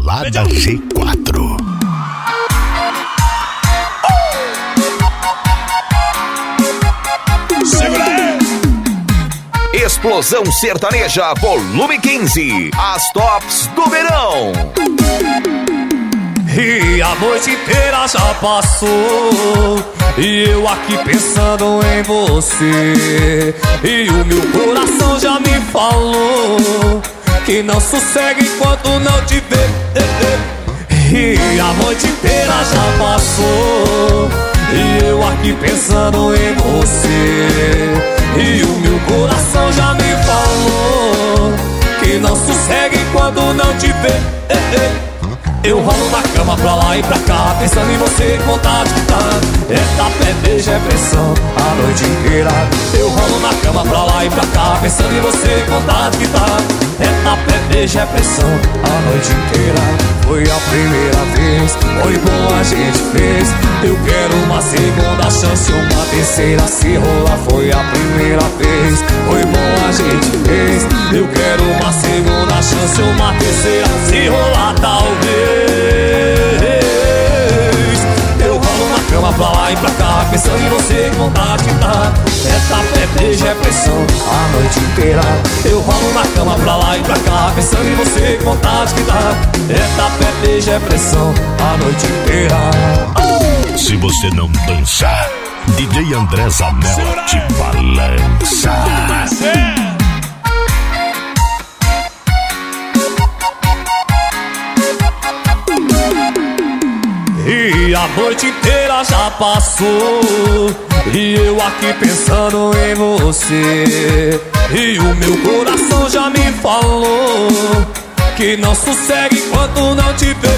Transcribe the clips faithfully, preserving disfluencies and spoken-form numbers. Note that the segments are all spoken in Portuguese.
Balada G quatro. Segura aí! Explosão Sertaneja Volume quinze. As tops do verão. E a noite inteira já passou, e eu aqui pensando em você. E o meu coração já me falou que não sossega enquanto não te vê. E a noite inteira já passou, e eu aqui pensando em você. E o meu coração já me falou que não sossega enquanto não te vê. Eu rolo na cama pra lá e pra cá, pensando em você, com vontade que tá. É tapé, beijo, é pressão a noite inteira. Eu rolo na cama pra lá e pra cá, pensando em você, com vontade que tá. É tapé, beijo, é pressão a noite inteira. Foi a primeira vez, foi bom a gente fez. Eu quero uma segunda chance, uma terceira se rolar. Foi a primeira vez, foi bom a gente fez. Eu quero uma segunda chance, uma terceira se rolar talvez. Eu rolo na cama pra lá e pra cá, pensando em você, com vontade que tá. É tapé, beijo, é pressão a noite inteira. Eu rolo na cama pra lá e pra cá, pensando em você, com vontade que tá. É tapé, beijo, é pressão a noite inteira. Oh! Se você não dançar, D J André Zanella te balança. E a noite inteira já passou, e eu aqui pensando em você. E o meu coração já me falou que não sossega enquanto não te vê.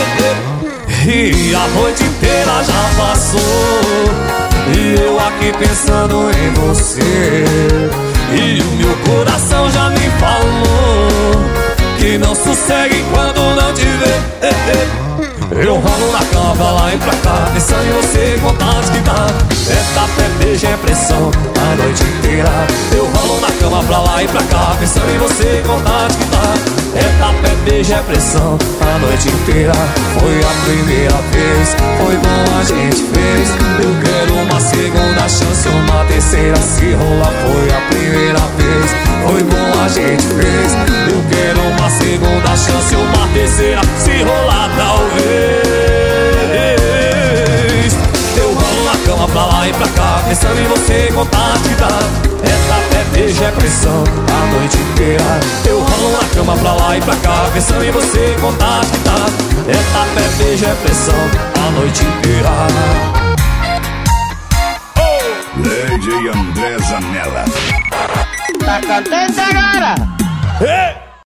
E a noite inteira já passou, e eu aqui pensando em você. E o meu coração já me falou que não sossega enquanto não te vê. Eu rolo na cama pra lá e pra cá, pensando em você, com vontade que dá. É tapé, beijo, é pressão a noite inteira. Eu rolo na cama pra lá e pra cá, pensando em você, com vontade que dá. É tapé, beijo, é pressão a noite inteira. Foi a primeira vez, foi bom a gente fez. Eu quero uma segunda chance, uma terceira se rolar. Foi a primeira vez, foi bom a gente fez. Eu quero uma segunda chance, uma terceira se rolar talvez. Eu rolo na cama pra lá e pra cá, pensando em você, com vontade que dá. É tapé, beijo, é pressão a noite inteira. Eu rolo na cama pra lá e pra cá, pensando em você, com vontade que dá. É tapé, beijo, é pressão a noite inteira. Oh! D J André Zanella. Tá contente agora? Hey!